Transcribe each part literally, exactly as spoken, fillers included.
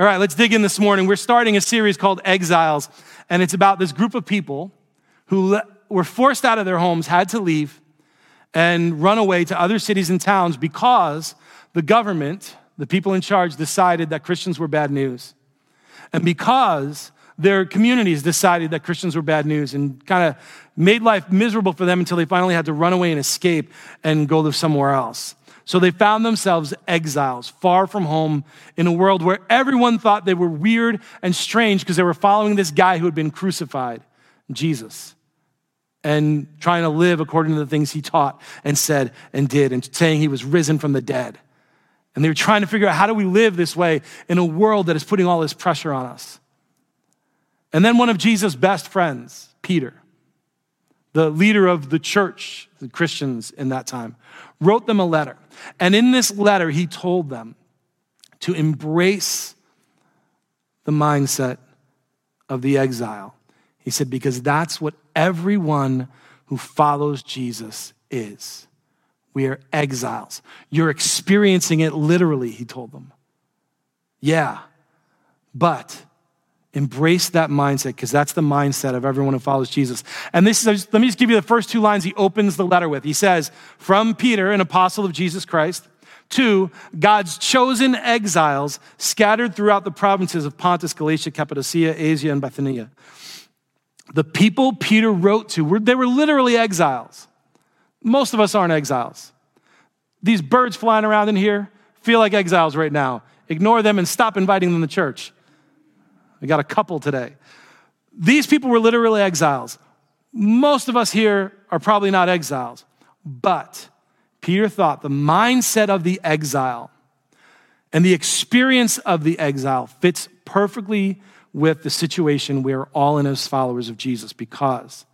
All right, let's dig in this morning. We're starting a series called Exiles, and it's about this group of people who le- were forced out of their homes, had to leave, and run away to other cities and towns because the government, the people in charge, decided that Christians were bad news. And because their communities decided that Christians were bad news and kind of made life miserable for them until they finally had to run away and escape and go live somewhere else. So they found themselves exiles, far from home, in a world where everyone thought they were weird and strange because they were following this guy who had been crucified, Jesus, and trying to live according to the things he taught and said and did, and saying he was risen from the dead. And they were trying to figure out, how do we live this way in a world that is putting all this pressure on us? And then one of Jesus' best friends, Peter, the leader of the church, the Christians in that time, wrote them a letter. And in this letter, he told them to embrace the mindset of the exile. He said, because that's what everyone who follows Jesus is. We are exiles. You're experiencing it literally, he told them. Yeah, but embrace that mindset, because that's the mindset of everyone who follows Jesus. And this is, let me just give you the first two lines he opens the letter with. He says, from Peter, an apostle of Jesus Christ, to God's chosen exiles scattered throughout the provinces of Pontus, Galatia, Cappadocia, Asia, and Bithynia. The people Peter wrote to, were, they were literally exiles. Most of us aren't exiles. These birds flying around in here feel like exiles right now. Ignore them and stop inviting them to church. We got a couple today. These people were literally exiles. Most of us here are probably not exiles, but Peter thought the mindset of the exile and the experience of the exile fits perfectly with the situation we're all in as followers of Jesus, because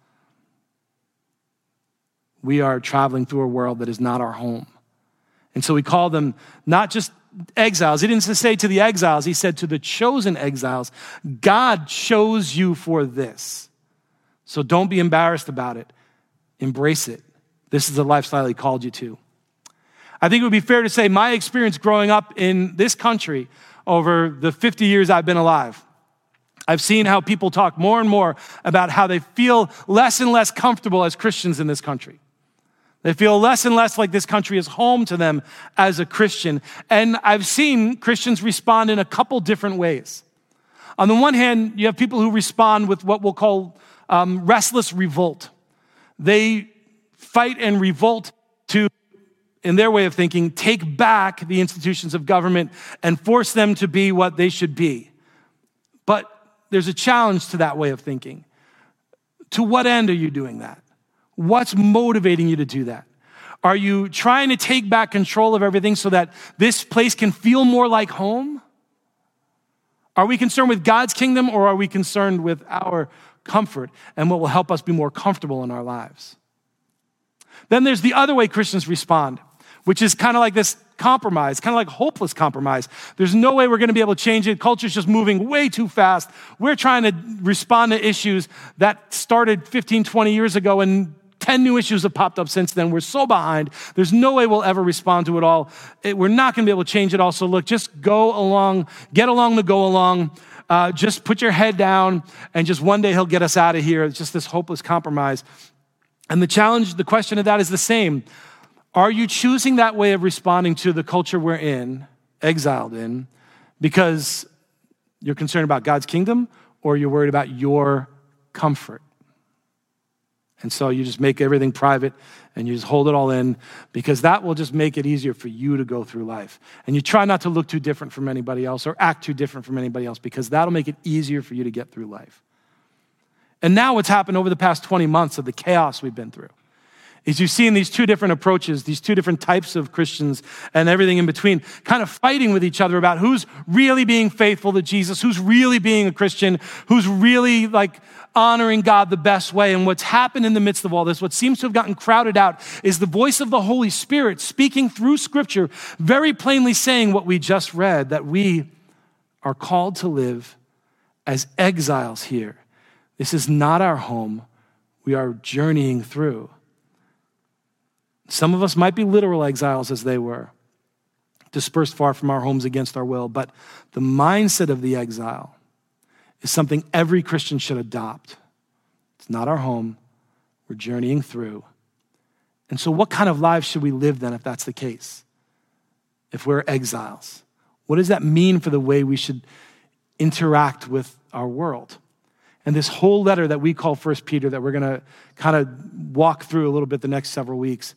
we are traveling through a world that is not our home. And so we call them not just exiles. He didn't say to the exiles, he said to the chosen exiles, God chose you for this. So don't be embarrassed about it. Embrace it. This is the lifestyle he called you to. I think it would be fair to say my experience growing up in this country over the fifty years I've been alive, I've seen how people talk more and more about how they feel less and less comfortable as Christians in this country. They feel less and less like this country is home to them as a Christian. And I've seen Christians respond in a couple different ways. On the one hand, you have people who respond with what we'll call um, restless revolt. They fight and revolt to, in their way of thinking, take back the institutions of government and force them to be what they should be. But there's a challenge to that way of thinking. To what end are you doing that? What's motivating you to do that? Are you trying to take back control of everything so that this place can feel more like home? Are we concerned with God's kingdom, or are we concerned with our comfort and what will help us be more comfortable in our lives? Then there's the other way Christians respond, which is kind of like this compromise, kind of like hopeless compromise. There's no way we're going to be able to change it. Culture's just moving way too fast. We're trying to respond to issues that started fifteen, twenty years ago, and ten new issues have popped up since then. We're so behind. There's no way we'll ever respond to it all. It, we're not going to be able to change it all. So look, just go along, get along the go along. Uh, just put your head down, and just one day he'll get us out of here. It's just this hopeless compromise. And the challenge, the question of that is the same. Are you choosing that way of responding to the culture we're in, exiled in, because you're concerned about God's kingdom, or you're worried about your comfort? And so you just make everything private and you just hold it all in, because that will just make it easier for you to go through life. And you try not to look too different from anybody else or act too different from anybody else, because that'll make it easier for you to get through life. And now what's happened over the past twenty months of the chaos we've been through is you've seen these two different approaches, these two different types of Christians and everything in between, kind of fighting with each other about who's really being faithful to Jesus, who's really being a Christian, who's really like honoring God the best way. And what's happened in the midst of all this, what seems to have gotten crowded out, is the voice of the Holy Spirit speaking through Scripture, very plainly saying what we just read, that we are called to live as exiles here. This is not our home. We are journeying through. Some of us might be literal exiles as they were. dispersed far from our homes against our will. But the mindset of the exile is something every Christian should adopt. It's not our home. We're journeying through. And so what kind of lives should we live then if that's the case? If we're exiles? What does that mean for the way we should interact with our world? And this whole letter that we call First Peter, that we're going to kind of walk through a little bit the next several weeks,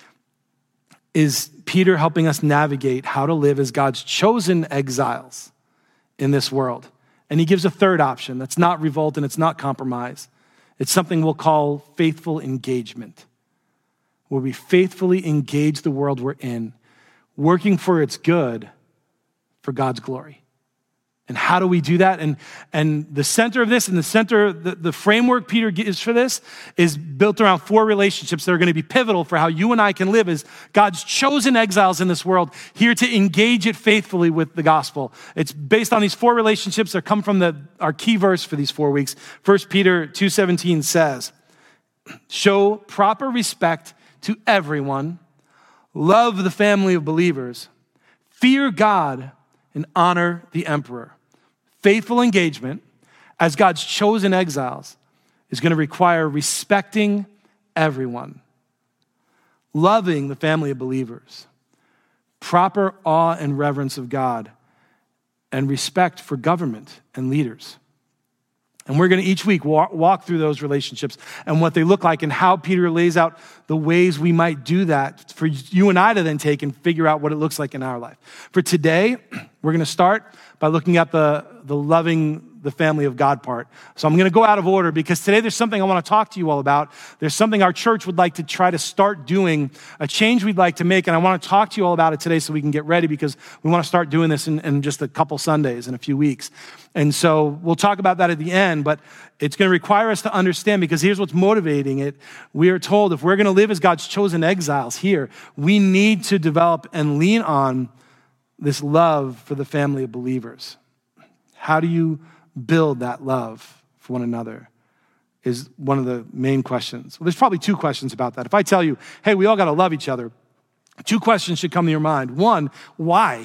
is Peter helping us navigate how to live as God's chosen exiles in this world. And he gives a third option that's not revolt and it's not compromise. It's something we'll call faithful engagement, where we faithfully engage the world we're in, working for its good, for God's glory. And how do we do that? And, and the center of this, and the center, the, the framework Peter gives for this is built around four relationships that are going to be pivotal for how you and I can live as God's chosen exiles in this world, here to engage it faithfully with the gospel. It's based on these four relationships that come from the, our key verse for these four weeks. First Peter two seventeen says, show proper respect to everyone, love the family of believers, fear God, and honor the emperor. Faithful engagement as God's chosen exiles is going to require respecting everyone, loving the family of believers, proper awe and reverence of God, and respect for government and leaders. And we're going to each week walk, walk through those relationships and what they look like and how Peter lays out the ways we might do that for you and I to then take and figure out what it looks like in our life. For today, we're going to start by looking at the, the loving the family of God part. So I'm going to go out of order because today there's something I want to talk to you all about. There's something our church would like to try to start doing, a change we'd like to make, and I want to talk to you all about it today so we can get ready because we want to start doing this in, in just a couple Sundays, in a few weeks. And so we'll talk about that at the end, but it's going to require us to understand, because here's what's motivating it. We are told if we're going to live as God's chosen exiles here, we need to develop and lean on this love for the family of believers. How do you build that love for one another is one of the main questions. Well, there's probably two questions about that. If I tell you, hey, we all got to love each other, two questions should come to your mind. One, why?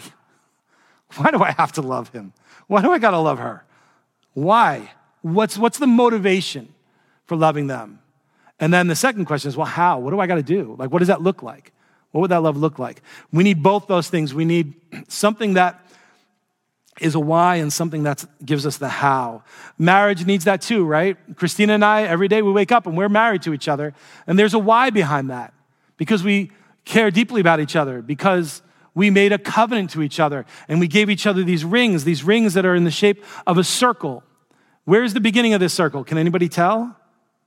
Why do I have to love him? Why do I got to love her? Why? What's, what's the motivation for loving them? And then the second question is, well, how? What do I got to do? Like, what does that look like? What would that love look like? We need both those things. We need something that is a why and something that gives us the how. Marriage needs that too, right? Christina and I, every day we wake up and we're married to each other, and there's a why behind that, because we care deeply about each other, because we made a covenant to each other, and we gave each other these rings, these rings that are in the shape of a circle. Where's the beginning of this circle? Can anybody tell?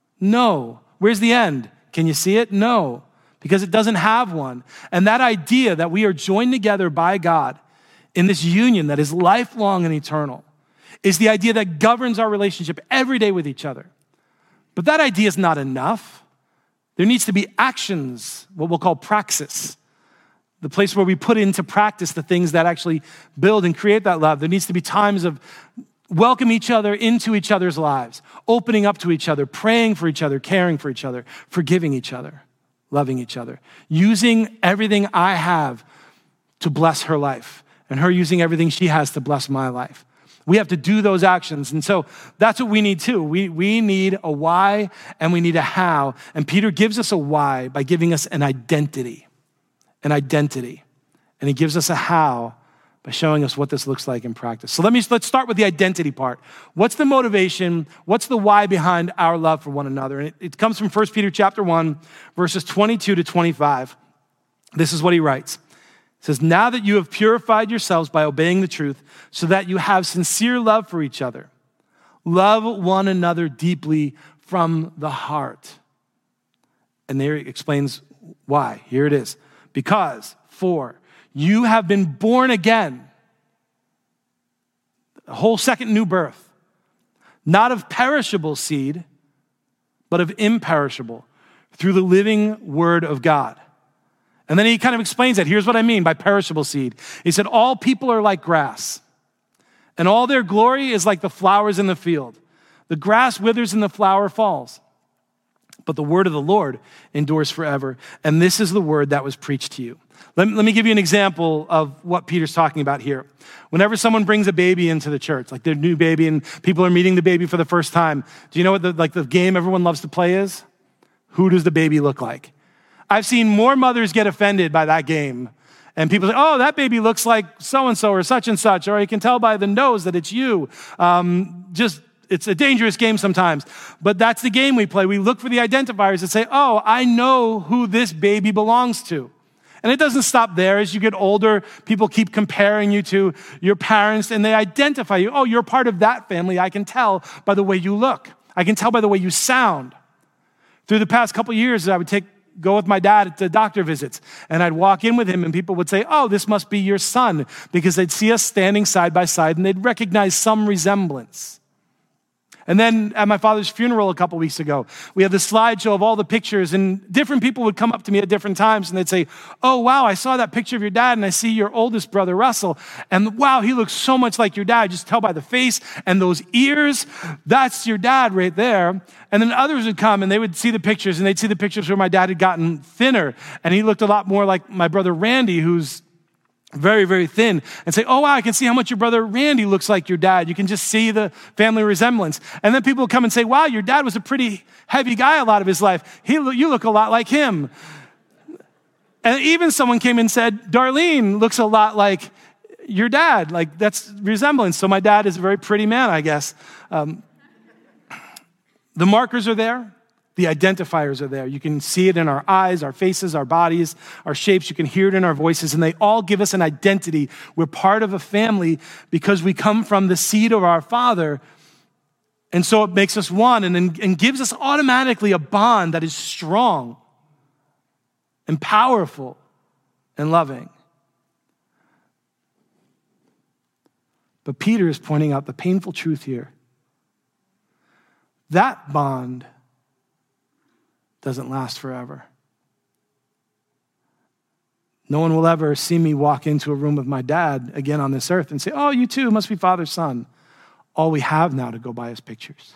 No. Where's the end? Can you see it? No, because it doesn't have one. And that idea that we are joined together by God in this union that is lifelong and eternal is the idea that governs our relationship every day with each other. But that idea is not enough. There needs to be actions, what we'll call praxis, the place where we put into practice the things that actually build and create that love. There needs to be times of welcome each other into each other's lives, opening up to each other, praying for each other, caring for each other, forgiving each other, loving each other, using everything I have to bless her life, and her using everything she has to bless my life. We have to do those actions. And so that's what we need too. We, we need a why and we need a how. And Peter gives us a why by giving us an identity, an identity. And he gives us a how by showing us what this looks like in practice. So let me, let's start with the identity part. What's the motivation? What's the why behind our love for one another? And it, it comes from First Peter chapter one, verses twenty-two to twenty-five. This is what he writes. It says, now that you have purified yourselves by obeying the truth, so that you have sincere love for each other, love one another deeply from the heart. And there he explains why. Here it is. Because, for, you have been born again, a whole second new birth, not of perishable seed, but of imperishable, through the living word of God. And then he kind of explains that. Here's what I mean by perishable seed. He said, all people are like grass, and all their glory is like the flowers in the field. The grass withers and the flower falls, but the word of the Lord endures forever. And this is the word that was preached to you. Let, let me give you an example of what Peter's talking about here. Whenever someone brings a baby into the church, like their new baby, and people are meeting the baby for the first time, do you know what the, like the game everyone loves to play is? Who does the baby look like? I've seen more mothers get offended by that game. And people say, oh, that baby looks like so-and-so or such and such, or you can tell by the nose that it's you. Um, just, it's a dangerous game sometimes. But that's the game we play. We look for the identifiers that say, oh, I know who this baby belongs to. And it doesn't stop there. As you get older, people keep comparing you to your parents, and they identify you. Oh, you're part of that family. I can tell by the way you look. I can tell by the way you sound. Through the past couple of years, I would take go with my dad to doctor visits, and I'd walk in with him, and people would say, oh, this must be your son, because they'd see us standing side by side, and they'd recognize some resemblance. And then at my father's funeral a couple weeks ago, we had the slideshow of all the pictures, and different people would come up to me at different times, and they'd say, oh, wow, I saw that picture of your dad, and I see your oldest brother, Russell, and wow, he looks so much like your dad. Just tell by the face and those ears, that's your dad right there. And then others would come, and they would see the pictures, and they'd see the pictures where my dad had gotten thinner, and he looked a lot more like my brother Randy, who's very, very thin, and say, oh, wow, I can see how much your brother Randy looks like your dad. You can just see the family resemblance. And then people would come and say, wow, your dad was a pretty heavy guy a lot of his life. He, you look a lot like him. And even someone came and said, Darlene looks a lot like your dad. Like, that's resemblance. So my dad is a very pretty man, I guess. Um, the markers are there. The identifiers are there. You can see it in our eyes, our faces, our bodies, our shapes. You can hear it in our voices, and they all give us an identity. We're part of a family because we come from the seed of our Father, and so it makes us one and, and gives us automatically a bond that is strong and powerful and loving. But Peter is pointing out the painful truth here. That bond doesn't last forever. No one will ever see me walk into a room with my dad again on this earth and say, oh, you too must be father's son. All we have now to go by is pictures.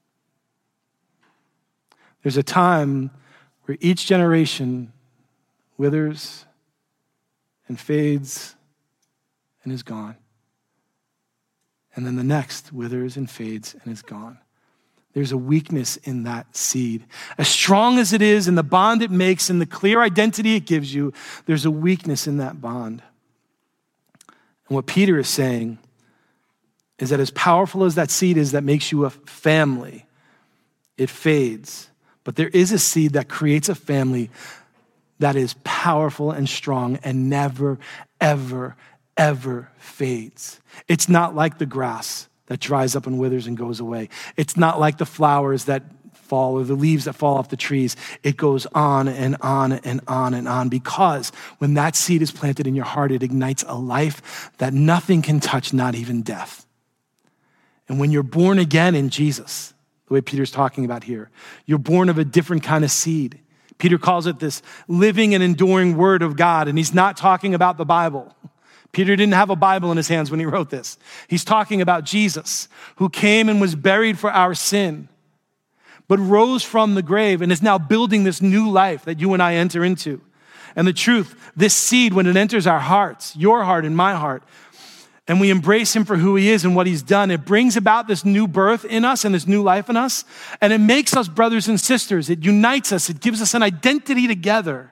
There's a time where each generation withers and fades and is gone. And then the next withers and fades and is gone. There's a weakness in that seed. As strong as it is and the bond it makes and the clear identity it gives you, there's a weakness in that bond. And what Peter is saying is that as powerful as that seed is that makes you a family, it fades. But there is a seed that creates a family that is powerful and strong and never, ever, ever fades. It's not like the grass that dries up and withers and goes away. It's not like the flowers that fall or the leaves that fall off the trees. It goes on and on and on and on, because when that seed is planted in your heart, it ignites a life that nothing can touch, not even death. And when you're born again in Jesus, the way Peter's talking about here, you're born of a different kind of seed. Peter calls it this living and enduring word of God, and he's not talking about the Bible. Peter didn't have a Bible in his hands when he wrote this. He's talking about Jesus, who came and was buried for our sin, but rose from the grave and is now building this new life that you and I enter into. And the truth, this seed, when it enters our hearts, your heart and my heart, and we embrace him for who he is and what he's done, it brings about this new birth in us and this new life in us, and it makes us brothers and sisters. It unites us. It gives us an identity together.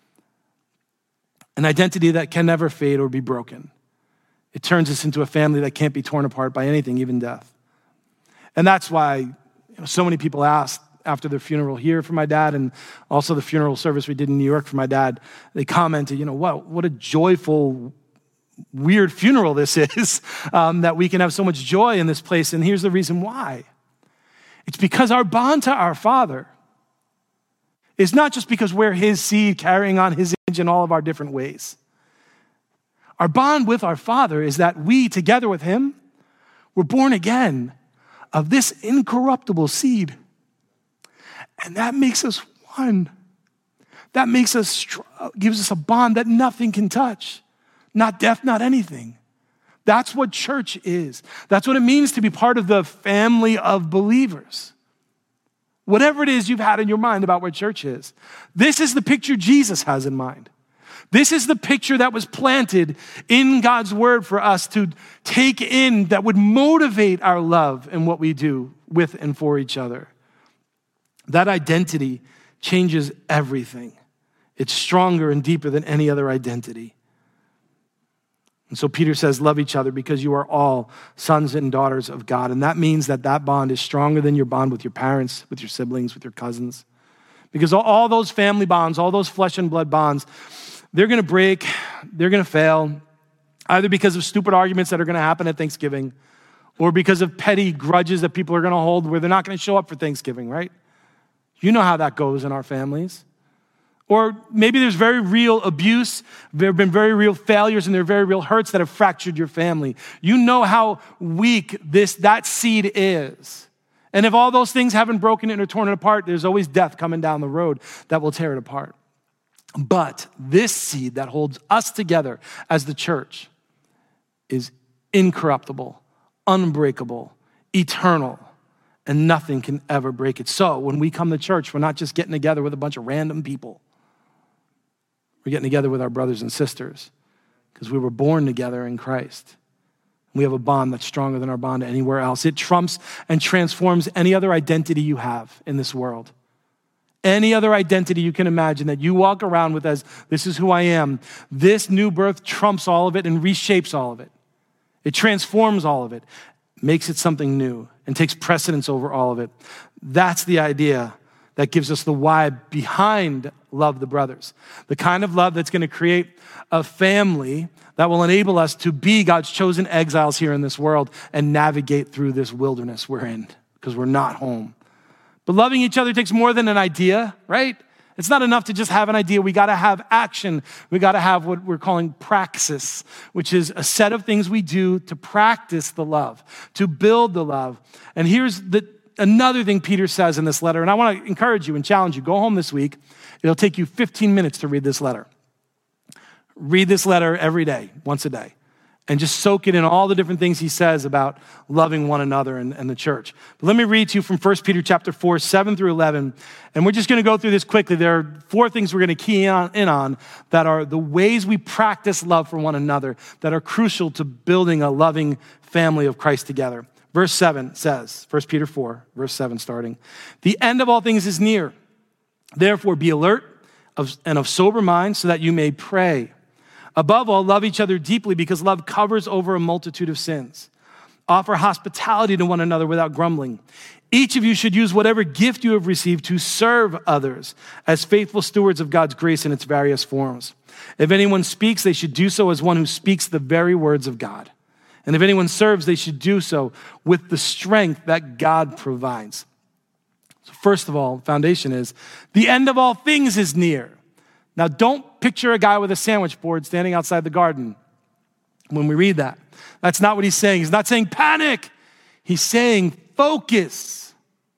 An identity that can never fade or be broken. It turns us into a family that can't be torn apart by anything, even death. And that's why you know, so many people asked after the funeral here for my dad, and also the funeral service we did in New York for my dad, they commented, you know, what, what a joyful, weird funeral this is, um, that we can have so much joy in this place. And here's the reason why. It's because our bond to our Father is not just because we're his seed carrying on his image in all of our different ways. Our bond with our Father is that we, together with him, were born again of this incorruptible seed. And that makes us one. That makes us, gives us a bond that nothing can touch. Not death, not anything. That's what church is. That's what it means to be part of the family of believers. Whatever it is you've had in your mind about what church is. This is the picture Jesus has in mind. This is the picture that was planted in God's word for us to take in, that would motivate our love and what we do with and for each other. That identity changes everything. It's stronger and deeper than any other identity. And so Peter says, love each other because you are all sons and daughters of God. And that means that that bond is stronger than your bond with your parents, with your siblings, with your cousins. Because all those family bonds, all those flesh and blood bonds, they're going to break, they're going to fail, either because of stupid arguments that are going to happen at Thanksgiving or because of petty grudges that people are going to hold where they're not going to show up for Thanksgiving, right? You know how that goes in our families. Or maybe there's very real abuse, there have been very real failures, and there are very real hurts that have fractured your family. You know how weak this that seed is. And if all those things haven't broken it or torn it apart, there's always death coming down the road that will tear it apart. But this seed that holds us together as the church is incorruptible, unbreakable, eternal, and nothing can ever break it. So when we come to church, we're not just getting together with a bunch of random people. We're getting together with our brothers and sisters because we were born together in Christ. We have a bond that's stronger than our bond anywhere else. It trumps and transforms any other identity you have in this world. Any other identity you can imagine that you walk around with as, this is who I am. This new birth trumps all of it and reshapes all of it. It transforms all of it, makes it something new, and takes precedence over all of it. That's the idea that gives us the why behind love the brothers. The kind of love that's going to create a family that will enable us to be God's chosen exiles here in this world and navigate through this wilderness we're in because we're not home. But loving each other takes more than an idea, right? It's not enough to just have an idea. We got to have action. We got to have what we're calling praxis, which is a set of things we do to practice the love, to build the love. And here's the another thing Peter says in this letter, and I want to encourage you and challenge you. Go home this week. It'll take you fifteen minutes to read this letter. Read this letter every day, once a day, and just soak it in all the different things he says about loving one another and, and the church. But let me read to you from First Peter chapter four, seven through eleven, and we're just going to go through this quickly. There are four things we're going to key in on, in on that are the ways we practice love for one another that are crucial to building a loving family of Christ together. Verse seven says, First Peter four, verse seven starting, the end of all things is near. Therefore be alert of, and of sober mind so that you may pray. Above all, love each other deeply because love covers over a multitude of sins. Offer hospitality to one another without grumbling. Each of you should use whatever gift you have received to serve others as faithful stewards of God's grace in its various forms. If anyone speaks, they should do so as one who speaks the very words of God. And if anyone serves, they should do so with the strength that God provides. So first of all, the foundation is the end of all things is near. Now, don't picture a guy with a sandwich board standing outside the garden when we read that. That's not what he's saying. He's not saying panic. He's saying focus.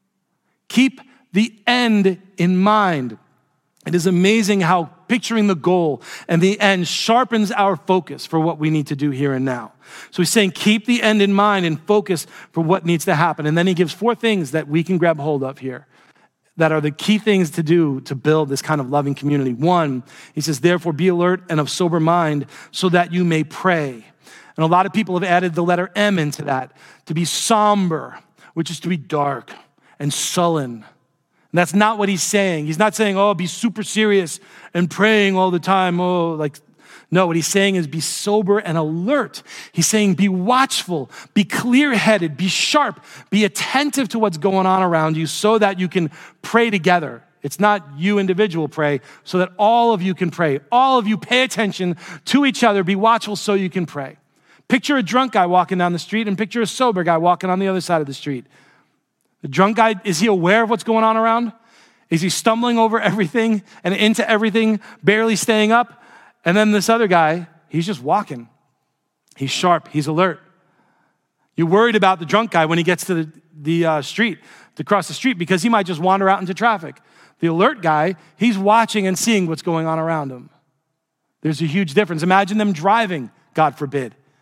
Keep the end in mind. It is amazing how picturing the goal and the end sharpens our focus for what we need to do here and now. So he's saying keep the end in mind and focus for what needs to happen. And then he gives four things that we can grab hold of here that are the key things to do to build this kind of loving community. One, he says, therefore be alert and of sober mind so that you may pray. And a lot of people have added the letter M into that, to be somber, which is to be dark and sullen. And that's not what he's saying. He's not saying, oh, be super serious and praying all the time. Oh, like, no, what he's saying is be sober and alert. He's saying be watchful, be clear-headed, be sharp, be attentive to what's going on around you so that you can pray together. It's not you individual pray, so that all of you can pray. All of you pay attention to each other, be watchful so you can pray. Picture a drunk guy walking down the street and picture a sober guy walking on the other side of the street. The drunk guy, is he aware of what's going on around? Is he stumbling over everything and into everything, barely staying up? And then this other guy, he's just walking. He's sharp, he's alert. You're worried about the drunk guy when he gets to the, the uh, street, to cross the street, because he might just wander out into traffic. The alert guy, he's watching and seeing what's going on around him. There's a huge difference. Imagine them driving, God forbid.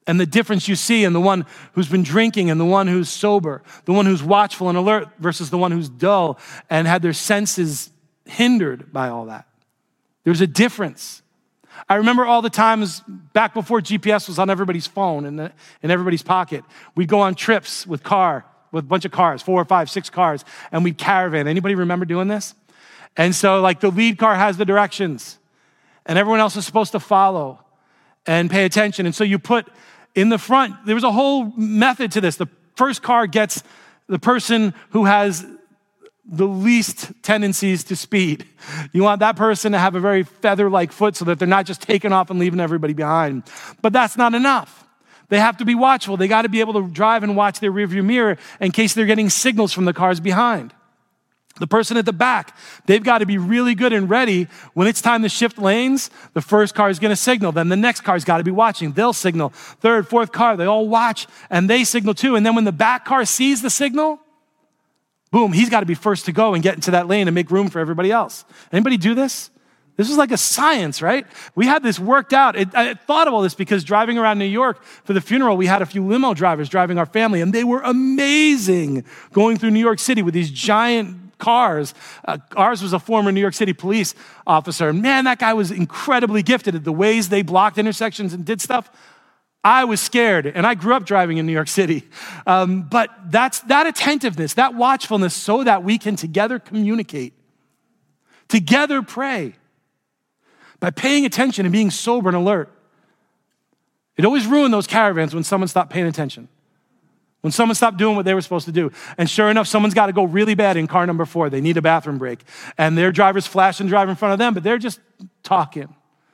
and the difference you see in the one who's been drinking and the one who's sober, the one who's watchful and alert versus the one who's dull and had their senses hindered by all that. There's a difference. I remember all the times back before G P S was on everybody's phone and in, in everybody's pocket. We'd go on trips with car, with a bunch of cars, four or five, six cars, and we'd caravan. Anybody remember doing this? And so like the lead car has the directions and everyone else is supposed to follow and pay attention. And so you put in the front, there was a whole method to this. The first car gets the person who has the least tendencies to speed. You want that person to have a very feather-like foot so that they're not just taking off and leaving everybody behind. But that's not enough. They have to be watchful. They got to be able to drive and watch their rearview mirror in case they're getting signals from the cars behind. The person at the back, they've got to be really good and ready. When it's time to shift lanes, the first car is going to signal. Then the next car's got to be watching. They'll signal. Third, fourth car, they all watch and they signal too. And then when the back car sees the signal, boom, he's got to be first to go and get into that lane and make room for everybody else. Anybody do this? This is like a science, right? We had this worked out. It, I thought of all this because driving around New York for the funeral, we had a few limo drivers driving our family, and they were amazing going through New York City with these giant cars. Uh, ours was a former New York City police officer. Man, that guy was incredibly gifted at the ways they blocked intersections and did stuff. I was scared, and I grew up driving in New York City. Um, but that's that attentiveness, that watchfulness, so that we can together communicate, together pray, by paying attention and being sober and alert. It always ruined those caravans when someone stopped paying attention, when someone stopped doing what they were supposed to do. And sure enough, someone's got to go really bad in car number four. They need a bathroom break. And their driver's flash and drive in front of them, but they're just talking.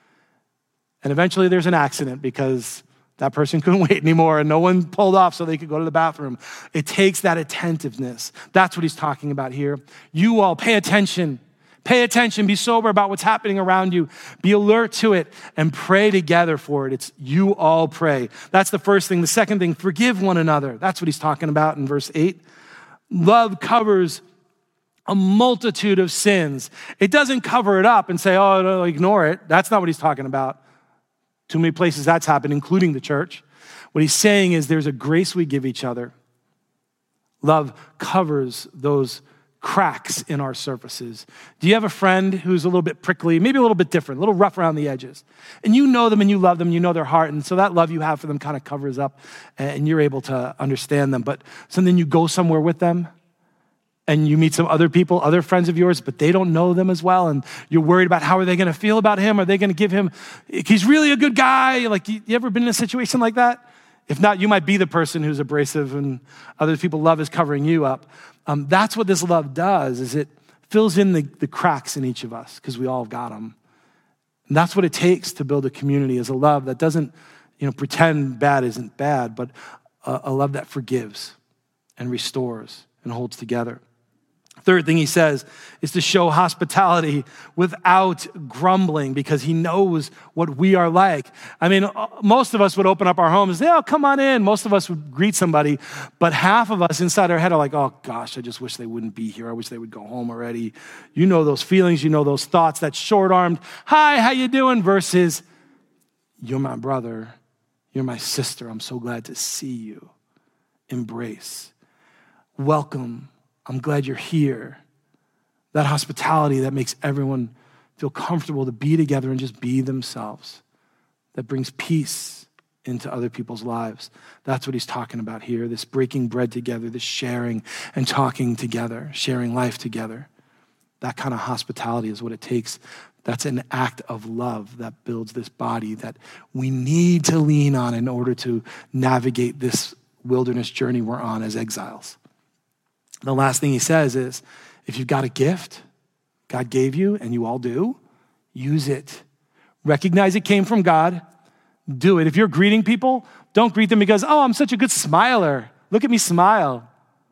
And eventually there's an accident because that person couldn't wait anymore and no one pulled off so they could go to the bathroom. It takes that attentiveness. That's what he's talking about here. You all pay attention. Pay attention. Be sober about what's happening around you. Be alert to it and pray together for it. It's you all pray. That's the first thing. The second thing, forgive one another. That's what he's talking about in verse eight. Love covers a multitude of sins. It doesn't cover it up and say, oh, no, ignore it. That's not what he's talking about. Too many places that's happened, including the church. What he's saying is there's a grace we give each other. Love covers those cracks in our surfaces. Do you have a friend who's a little bit prickly, maybe a little bit different, a little rough around the edges? And you know them and you love them, you know their heart, and so that love you have for them kind of covers up and you're able to understand them. But so then you go somewhere with them and you meet some other people, other friends of yours, but they don't know them as well, and you're worried about how are they going to feel about him? Are they going to give him, he's really a good guy? Like, you, you ever been in a situation like that? If not, you might be the person who's abrasive and other people love is covering you up. Um, that's what this love does, is it fills in the, the cracks in each of us because we all got them. And that's what it takes to build a community, is a love that doesn't, you know, pretend bad isn't bad, but a, a love that forgives and restores and holds together. Third thing he says is to show hospitality without grumbling, because he knows what we are like. I mean, most of us would open up our homes and say, oh, come on in. Most of us would greet somebody, but half of us inside our head are like, oh gosh, I just wish they wouldn't be here. I wish they would go home already. You know those feelings, you know those thoughts, that short-armed, hi, how you doing? Versus, you're my brother, you're my sister. I'm so glad to see you. Embrace. Welcome. I'm glad you're here. That hospitality that makes everyone feel comfortable to be together and just be themselves. That brings peace into other people's lives. That's what he's talking about here. This breaking bread together, this sharing and talking together, sharing life together. That kind of hospitality is what it takes. That's an act of love that builds this body that we need to lean on in order to navigate this wilderness journey we're on as exiles. The last thing he says is, if you've got a gift God gave you, and you all do, use it. Recognize it came from God. Do it. If you're greeting people, don't greet them because, oh, I'm such a good smiler. Look at me smile.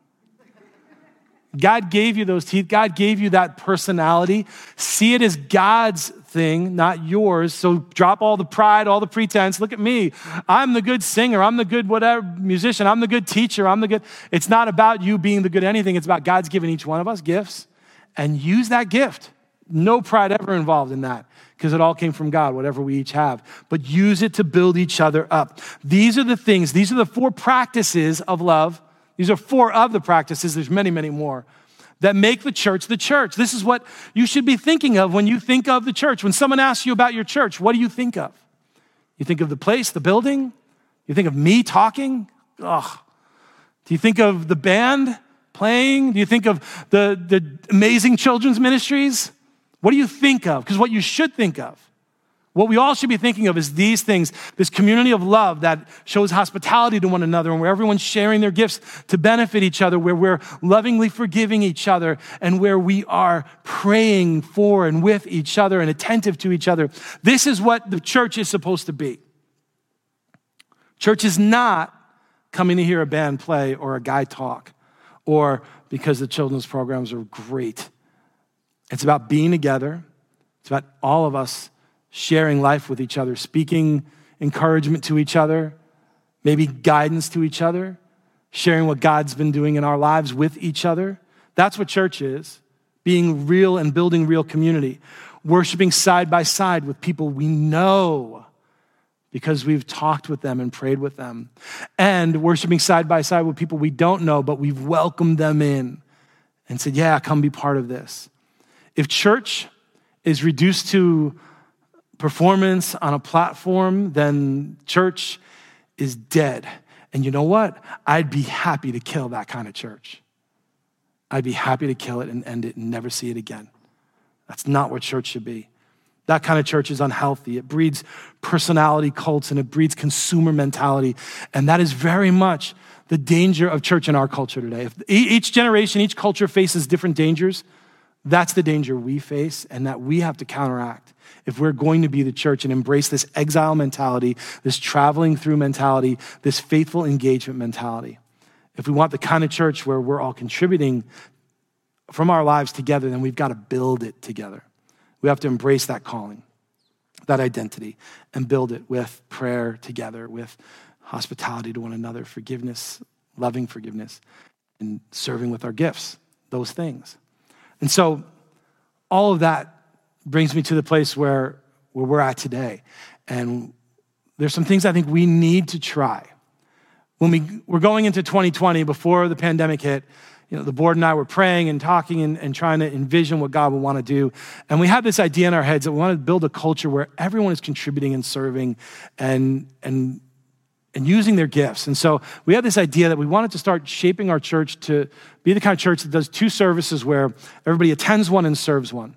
God gave you those teeth. God gave you that personality. See it as God's thing, not yours. So drop all the pride, all the pretense. Look at me. I'm the good singer. I'm the good whatever musician. I'm the good teacher. I'm the good. It's not about you being the good anything. It's about God's given each one of us gifts, and use that gift. no pride ever involved in that because it all came from God, whatever we each have. But use it to build each other up. These are the things, these are the four practices of love. These are four of the practices. There's many, many more that make the church the church. This is what you should be thinking of when you think of the church. When someone asks you about your church, what do you think of? You think of the place, the building? You think of me talking? Ugh. Do you think of the band playing? Do you think of the, the amazing children's ministries? What do you think of? Because what you should think of, what we all should be thinking of is these things, this community of love that shows hospitality to one another and where everyone's sharing their gifts to benefit each other, where we're lovingly forgiving each other and where we are praying for and with each other and attentive to each other. This is what the church is supposed to be. Church is not coming to hear a band play or a guy talk or because the children's programs are great. It's about being together. It's about all of us sharing life with each other, speaking encouragement to each other, maybe guidance to each other, sharing what God's been doing in our lives with each other. That's what church is, being real and building real community, worshiping side by side with people we know because we've talked with them and prayed with them, and worshiping side by side with people we don't know, but we've welcomed them in and said, yeah, come be part of this. If church is reduced to performance on a platform, then church is dead. And you know what? I'd be happy to kill that kind of church. I'd be happy to kill it and end it and never see it again. That's not what church should be. That kind of church is unhealthy. It breeds personality cults and it breeds consumer mentality. And that is very much the danger of church in our culture today. If each generation, each culture faces different dangers. That's the danger we face and that we have to counteract if we're going to be the church and embrace this exile mentality, this traveling through mentality, this faithful engagement mentality. If we want the kind of church where we're all contributing from our lives together, then we've got to build it together. We have to embrace that calling, that identity, and build it with prayer together, with hospitality to one another, forgiveness, loving forgiveness, and serving with our gifts, those things. And so all of that brings me to the place where, where we're at today. And there's some things I think we need to try. When we were going into twenty twenty, before the pandemic hit, you know, the board and I were praying and talking and, and trying to envision what God would want to do. And we had this idea in our heads that we wanted to build a culture where everyone is contributing and serving and, and, and using their gifts. And so we had this idea that we wanted to start shaping our church to be the kind of church that does two services where everybody attends one and serves one.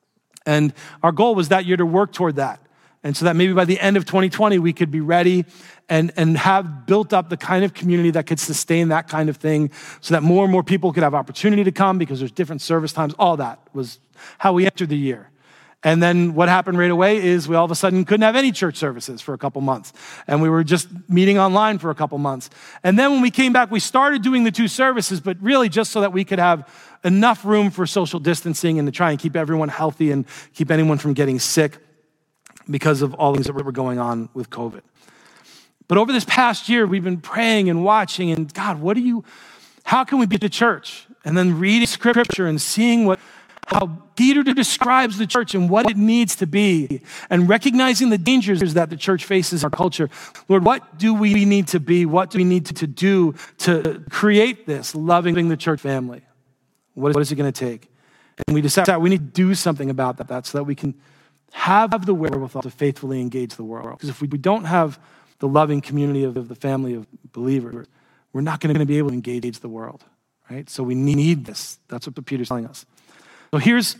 And our goal was that year to work toward that. And so that maybe by the end of twenty twenty, we could be ready and, and have built up the kind of community that could sustain that kind of thing so that more and more people could have opportunity to come because there's different service times. All that was how we entered the year. And then what happened right away is we all of a sudden couldn't have any church services for a couple months. And we were just meeting online for a couple months. And then when we came back, we started doing the two services, but really just so that we could have enough room for social distancing and to try and keep everyone healthy and keep anyone from getting sick because of all the things that were going on with COVID. But over this past year, we've been praying and watching and God, what do you, how can we be the church? And then reading scripture and seeing what, how Peter describes the church and what it needs to be and recognizing the dangers that the church faces in our culture. Lord, what do we need to be? What do we need to do to create this loving the church family? What is it going to take? And we decided we need to do something about that so that we can have the wherewithal to faithfully engage the world. Because if we don't have the loving community of the family of believers, we're not going to be able to engage the world, right? So we need this. That's what Peter's telling us. So here's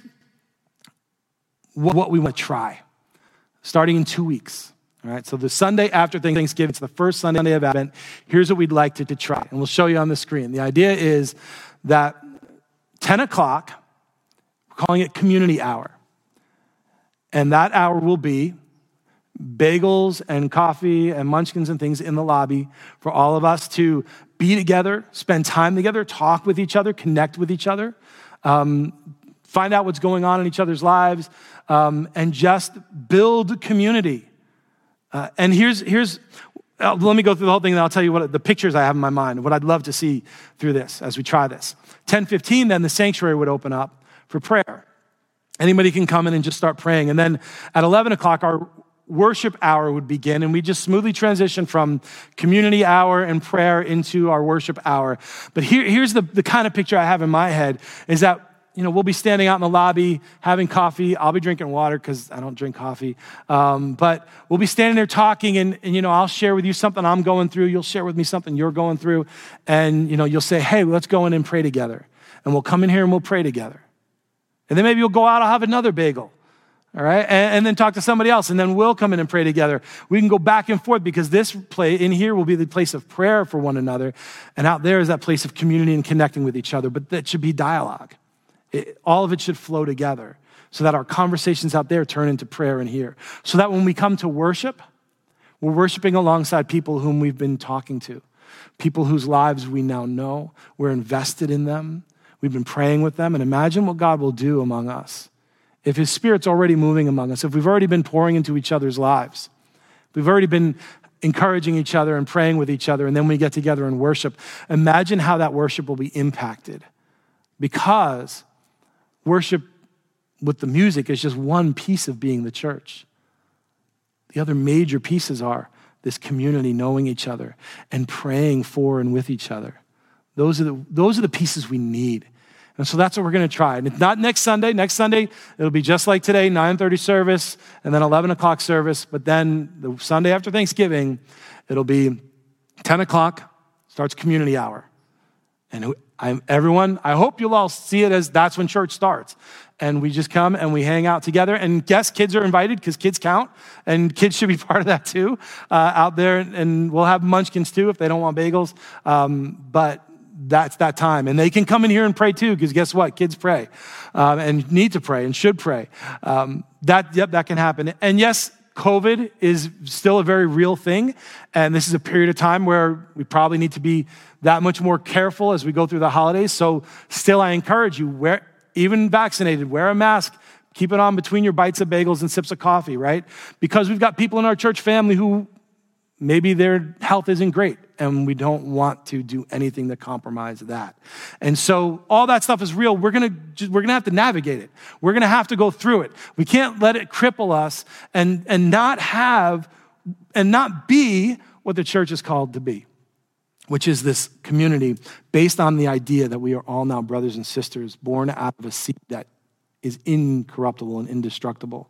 what we want to try, starting in two weeks. All right, so the Sunday after Thanksgiving, it's the first Sunday of Advent. Here's what we'd like to, to try, and we'll show you on the screen. The idea is that ten o'clock, we're calling it community hour. And that hour will be bagels and coffee and munchkins and things in the lobby for all of us to be together, spend time together, talk with each other, connect with each other, um, find out what's going on in each other's lives, um, and just build community. Uh, and here's, here's uh, let me go through the whole thing and I'll tell you what the pictures I have in my mind, what I'd love to see through this as we try this. ten fifteen, then the sanctuary would open up for prayer. Anybody can come in and just start praying. And then at eleven o'clock, our worship hour would begin, and we just smoothly transition from community hour and prayer into our worship hour. But here, here's the, the kind of picture I have in my head is that, you know, we'll be standing out in the lobby having coffee. I'll be drinking water because I don't drink coffee. Um, but we'll be standing there talking, and, and, you know, I'll share with you something I'm going through. You'll share with me something you're going through. And, you know, you'll say, hey, let's go in and pray together. And we'll come in here and we'll pray together. And then maybe you'll go out, I'll have another bagel. All right, and, and then talk to somebody else, and then we'll come in and pray together. We can go back and forth because this place in here will be the place of prayer for one another, and out there is that place of community and connecting with each other, but that should be dialogue. It, all of it should flow together so that our conversations out there turn into prayer in here. So that when we come to worship, we're worshiping alongside people whom we've been talking to, people whose lives we now know, we're invested in them, we've been praying with them, and imagine what God will do among us. If his Spirit's already moving among us, if we've already been pouring into each other's lives, we've already been encouraging each other and praying with each other, and then we get together and worship, imagine how that worship will be impacted. Because worship with the music is just one piece of being the church. The other major pieces are this community, knowing each other and praying for and with each other. Those are the, those are the pieces we need. And so that's what we're going to try. And it's not next Sunday. Next Sunday, it'll be just like today, nine thirty service, and then eleven o'clock service. But then the Sunday after Thanksgiving, it'll be ten o'clock, starts community hour. And I'm, everyone, I hope you'll all see it as that's when church starts. And we just come and we hang out together. And yes, kids are invited because kids count. And kids should be part of that too, uh, out there. And we'll have munchkins too if they don't want bagels. Um, but that's that time. And they can come in here and pray too, because guess what? Kids pray um, and need to pray and should pray. Um, that, yep, that can happen. And yes, COVID is still a very real thing. And this is a period of time where we probably need to be that much more careful as we go through the holidays. So still, I encourage you, wear, even vaccinated, wear a mask. Keep it on between your bites of bagels and sips of coffee, right? Because we've got people in our church family who maybe their health isn't great, and we don't want to do anything to compromise that. And so all that stuff is real. We're gonna we're gonna have to navigate it. We're gonna have to go through it. We can't let it cripple us and and not have and not be what the church is called to be, which is this community based on the idea that we are all now brothers and sisters born out of a seed that is incorruptible and indestructible,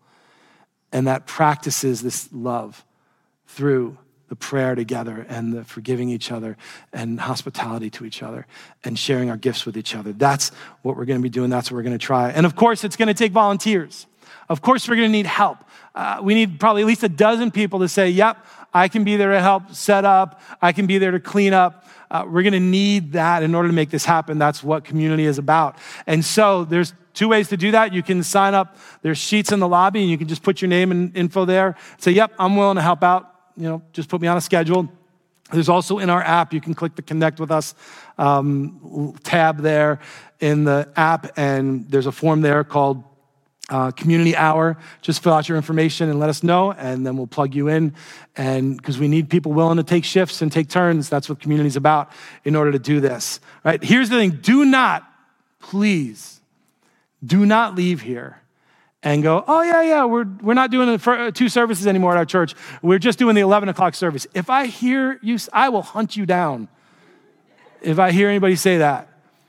and that practices this love through the prayer together and the forgiving each other and hospitality to each other and sharing our gifts with each other. That's what we're going to be doing. That's what we're going to try. And of course, it's going to take volunteers. Of course, we're going to need help. Uh, we need probably at least a dozen people to say, yep, I can be there to help set up. I can be there to clean up. Uh, we're going to need that in order to make this happen. That's what community is about. And so there's two ways to do that. You can sign up. There's sheets in the lobby, and you can just put your name and info there. Say, yep, I'm willing to help out. You know, just put me on a schedule. There's also in our app, you can click the Connect with Us um, tab there in the app, and there's a form there called uh, Community Hour. Just fill out your information and let us know, and then we'll plug you in. And because we need people willing to take shifts and take turns, that's what community is about in order to do this. Right? Here's the thing: do not, please, do not leave here and go, oh, yeah, yeah, we're we're not doing the two services anymore at our church. We're just doing the eleven o'clock service. If I hear you, I will hunt you down if I hear anybody say that.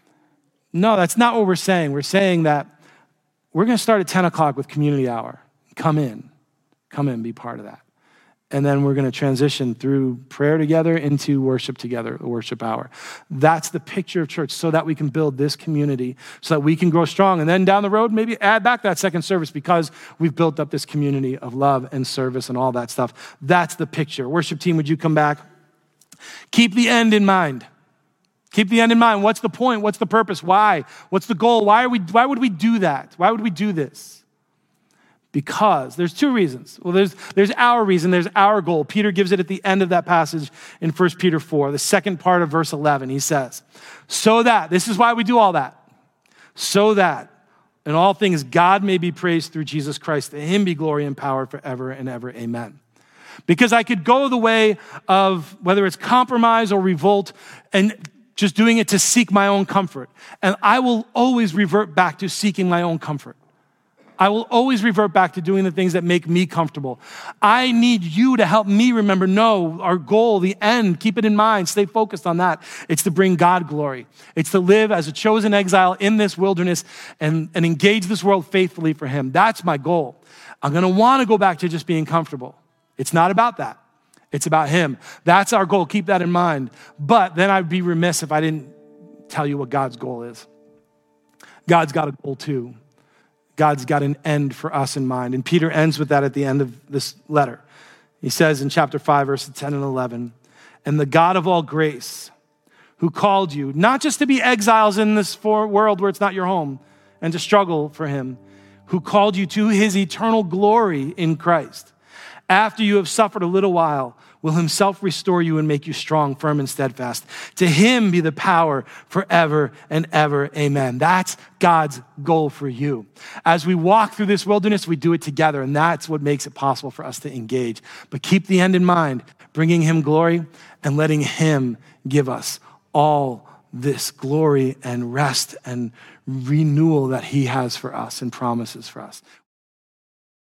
No, that's not what we're saying. We're saying that we're going to start at ten o'clock with community hour. Come in. Come in, be part of that. And then we're going to transition through prayer together into worship together, the worship hour. That's the picture of church so that we can build this community, so that we can grow strong. And then down the road, maybe add back that second service because we've built up this community of love and service and all that stuff. That's the picture. Worship team, would you come back? Keep the end in mind. Keep the end in mind. What's the point? What's the purpose? Why? What's the goal? Why are we? Why would we do that? Why would we do this? Because there's two reasons. Well, there's, there's our reason, there's our goal. Peter gives it at the end of that passage in First Peter four, the second part of verse eleven. He says, so that, this is why we do all that, so that in all things God may be praised through Jesus Christ. To him be glory and power forever and ever. Amen. Because I could go the way of whether it's compromise or revolt and just doing it to seek my own comfort. And I will always revert back to seeking my own comfort. I will always revert back to doing the things that make me comfortable. I need you to help me remember, no, our goal, the end, keep it in mind, stay focused on that. It's to bring God glory. It's to live as a chosen exile in this wilderness and, and engage this world faithfully for him. That's my goal. I'm gonna wanna go back to just being comfortable. It's not about that. It's about him. That's our goal, keep that in mind. But then I'd be remiss if I didn't tell you what God's goal is. God's got a goal too. God's got an end for us in mind. And Peter ends with that at the end of this letter. He says in chapter five, verses ten and eleven, and the God of all grace, who called you, not just to be exiles in this world where it's not your home and to struggle for him, who called you to his eternal glory in Christ, after you have suffered a little while, will himself restore you and make you strong, firm, and steadfast. To him be the power forever and ever. Amen. That's God's goal for you. As we walk through this wilderness, we do it together, and that's what makes it possible for us to engage. But keep the end in mind, bringing him glory and letting him give us all this glory and rest and renewal that he has for us and promises for us.